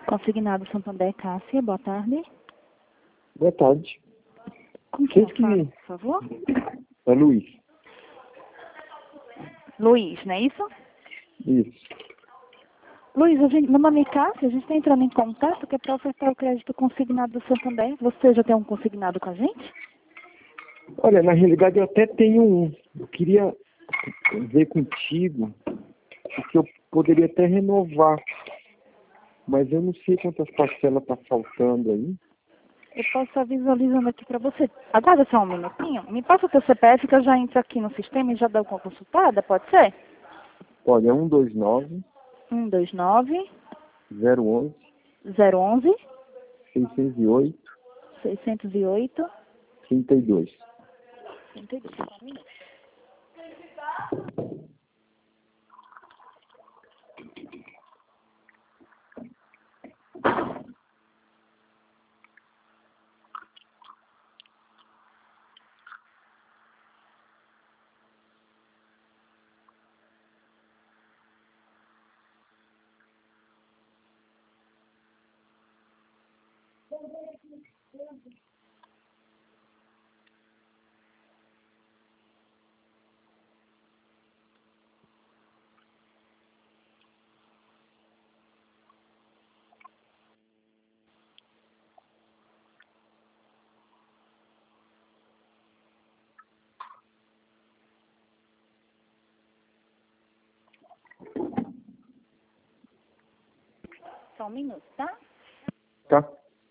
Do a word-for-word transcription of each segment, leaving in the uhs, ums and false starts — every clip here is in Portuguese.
Consignado Santander, Cássia, boa tarde. Boa tarde. Com quem Quem que- fala, por favor? É Luiz. Luiz, não é isso? Isso. Luiz, a gente, meu nome é Cássia, a gente está entrando em contato que é para ofertar o crédito consignado do Santander. Você já tem um consignado com a gente? Olha, na realidade eu até tenho um. Eu queria ver contigo, porque eu poderia até renovar. Mas eu não sei quantas parcelas tá faltando aí. Eu posso estar visualizando aqui para você. Aguarda só um minutinho. Me passa o teu C P F que eu já entro aqui no sistema e já dou uma consultada, pode ser? Olha, é um dois nove, um dois nove, zero onze, zero onze, seiscentos e oito, seiscentos e oito, trinta e dois. trinta e dois. Só um minuto. Só um minuto, tá? Tá?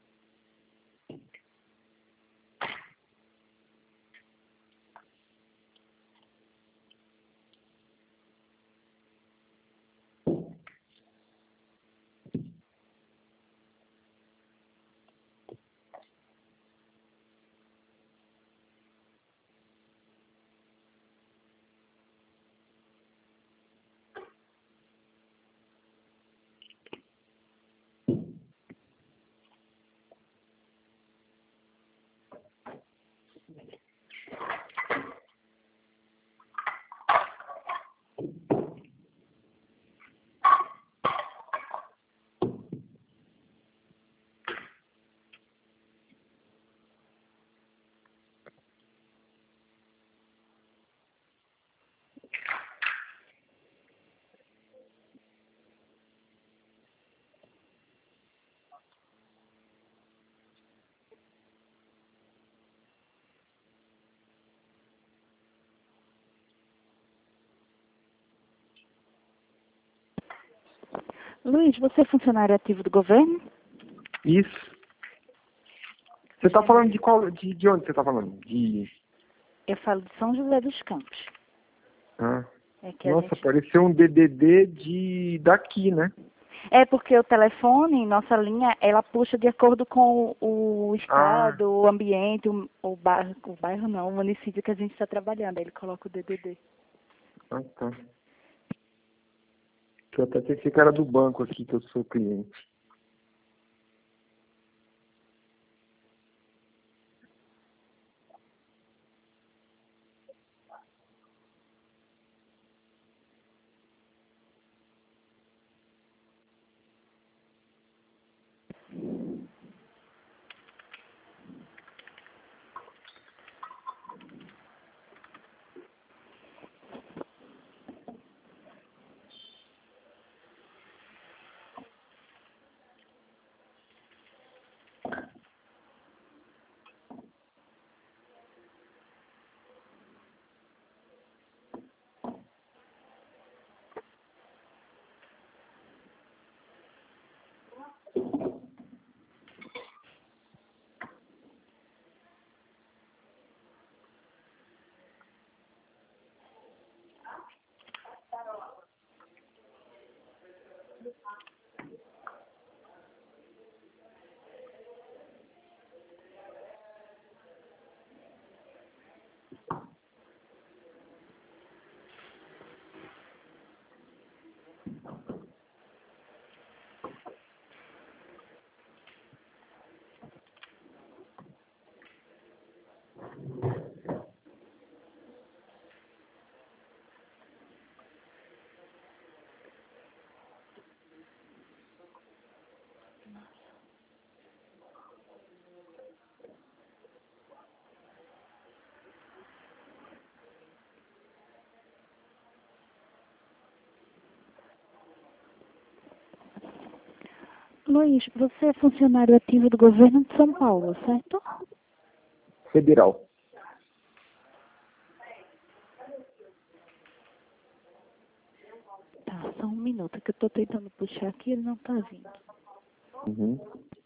Luiz, você é funcionário ativo do governo? Isso. Você tá falando de qual. De, de onde você tá falando? De. Eu falo de São José dos Campos. Ah. É que a Nossa, gente... pareceu um D D D de daqui, né? É porque o telefone, nossa linha, ela puxa de acordo com o estado, Ah. o ambiente, o, o bairro, o bairro não, o município que a gente está trabalhando. Aí ele coloca o D D D. Ah, tá. Que eu até pensei que era do banco aqui que eu sou cliente. Luiz, você é funcionário ativo do governo de São Paulo, certo? Federal. Tá, só um minuto que eu tô tentando puxar aqui e ele não tá vindo. Uhum.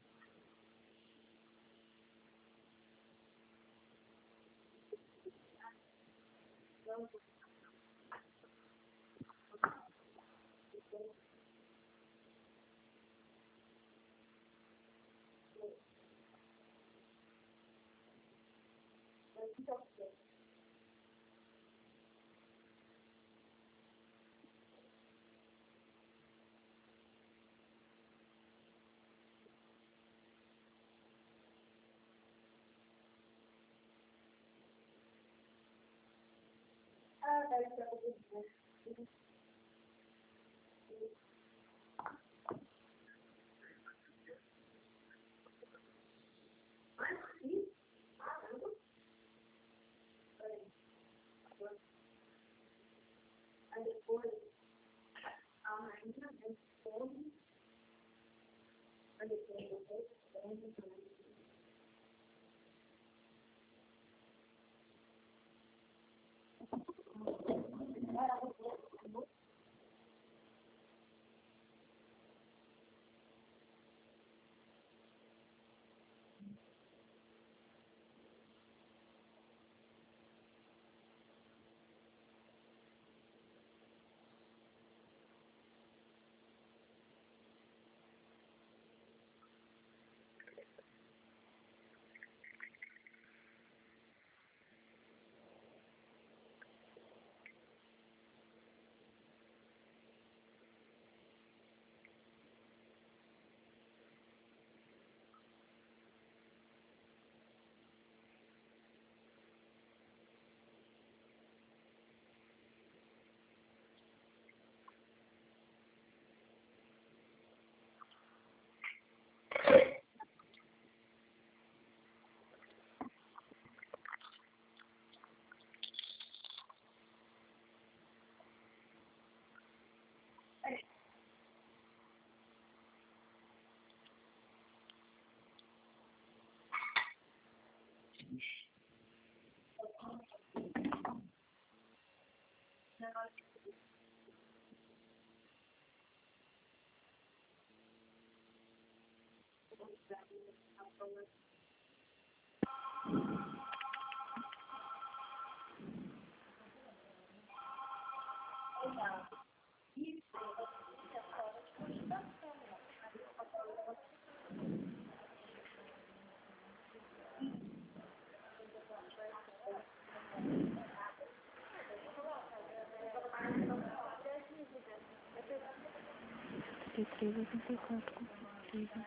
setenta e três, oitenta e quatro, compulsivo.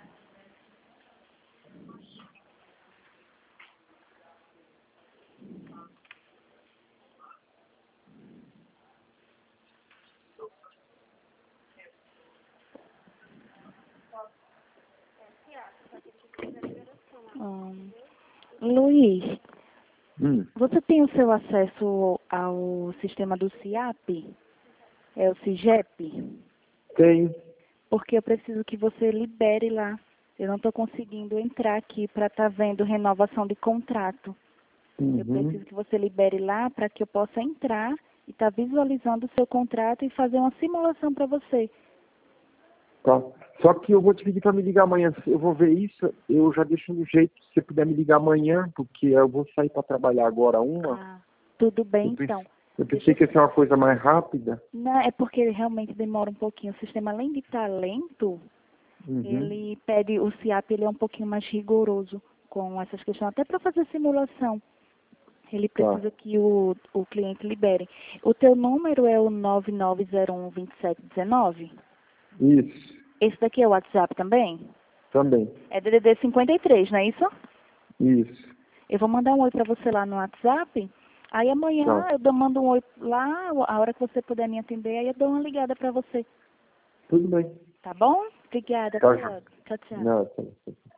Hum. Luiz, Hum. você tem o seu acesso ao sistema do SIAP? É o SIGEP? Tenho. Porque eu preciso que você libere lá. Eu não estou conseguindo entrar aqui para estar vendo renovação de contrato. Eu Uhum. preciso que você libere lá para que eu possa entrar e estar visualizando o seu contrato e fazer uma simulação para você. Tá. Só que eu vou te pedir para me ligar amanhã. Eu vou ver isso, eu já deixo um jeito, se você puder me ligar amanhã, porque eu vou sair para trabalhar agora uma. Ah, tudo bem, Eu pensei, então. eu pensei que ia ser uma coisa mais rápida. Não, é porque ele realmente demora um pouquinho. O sistema, além de estar lento, Uhum. ele pede, o SIAP ele é um pouquinho mais rigoroso com essas questões, até para fazer simulação. Ele precisa Tá. que o, o cliente libere. O teu número é o nove nove zero um, dois sete um nove? Isso. Esse daqui é o WhatsApp também? Também. É D D D cinquenta e três, não é isso? Isso. Eu vou mandar um oi para você lá no WhatsApp. Aí amanhã Tá. eu dou- mando um oi lá, a hora que você puder me atender, aí eu dou uma ligada para você. Tudo bem. Tá bom? Obrigada. Tá. Até logo. Tchau, tchau. Não, tá.